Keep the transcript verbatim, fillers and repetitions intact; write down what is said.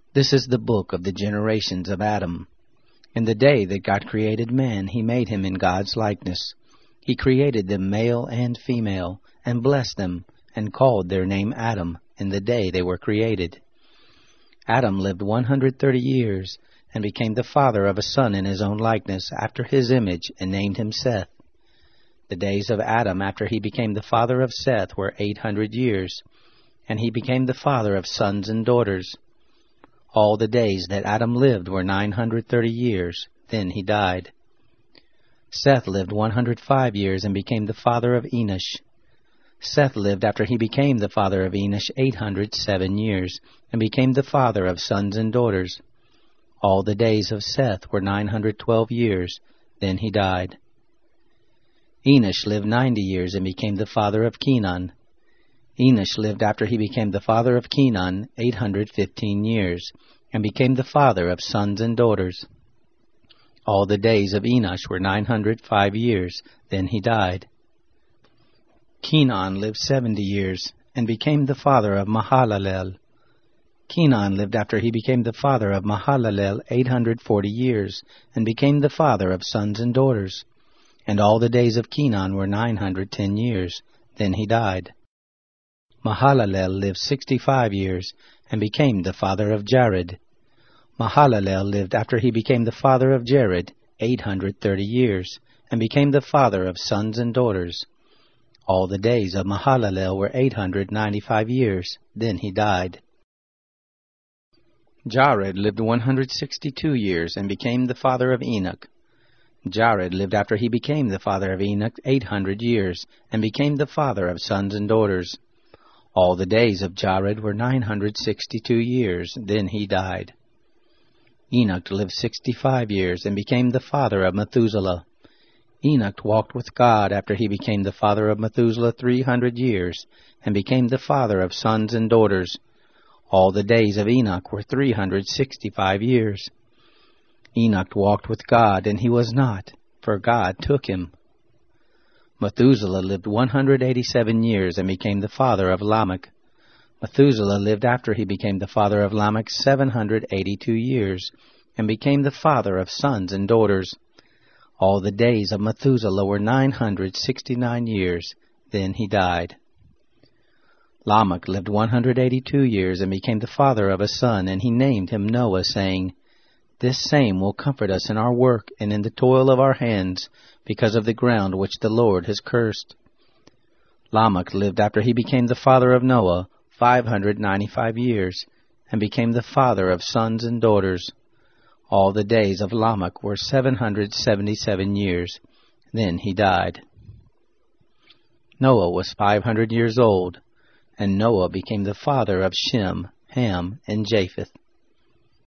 This is the book of the generations of Adam. In the day that God created man, he made him in God's likeness. He created them male and female, and blessed them, and called their name Adam in the day they were created. Adam lived one hundred thirty years, and became the father of a son in his own likeness, after his image, and named him Seth. The days of Adam after he became the father of Seth were eight hundred years, and he became the father of sons and daughters. All the days that Adam lived were nine hundred thirty years, then he died. Seth lived one hundred five years and became the father of Enosh. Seth lived after he became the father of Enosh eight hundred seven years, and became the father of sons and daughters. All the days of Seth were nine hundred twelve years, then he died. Enosh lived ninety years and became the father of Kenan. Enosh lived after he became the father of Kenan eight hundred fifteen years, and became the father of sons and daughters. All the days of Enosh were nine hundred five years, then he died. Kenan lived seventy years, and became the father of Mahalalel. Kenan lived after he became the father of Mahalalel eight hundred forty years, and became the father of sons and daughters. And all the days of Kenan were nine hundred ten years, then he died. Mahalalel lived sixty-five years, and became the father of Jared. Mahalalel lived after he became the father of Jared eight hundred thirty years, and became the father of sons and daughters. All the days of Mahalalel were eight hundred ninety-five years, then he died. Jared lived one hundred sixty-two years, and became the father of Enoch. Jared lived after he became the father of Enoch eight hundred years, and became the father of sons and daughters. All the days of Jared were nine hundred sixty-two years, then he died. Enoch lived sixty-five years, and became the father of Methuselah. Enoch walked with God after he became the father of Methuselah three hundred years, and became the father of sons and daughters. All the days of Enoch were three hundred sixty-five years. Enoch walked with God, and he was not, for God took him. Methuselah lived one hundred eighty-seven years, and became the father of Lamech. Methuselah lived after he became the father of Lamech seven hundred eighty-two years, and became the father of sons and daughters. All the days of Methuselah were nine hundred sixty-nine years, then he died. Lamech lived one hundred eighty-two years, and became the father of a son, and he named him Noah, saying, "This same will comfort us in our work and in the toil of our hands, because of the ground which the Lord has cursed." Lamech lived after he became the father of Noah five hundred ninety-five years, and became the father of sons and daughters. All the days of Lamech were seven hundred seventy-seven years, then he died. Noah was five hundred years old, and Noah became the father of Shem, Ham, and Japheth.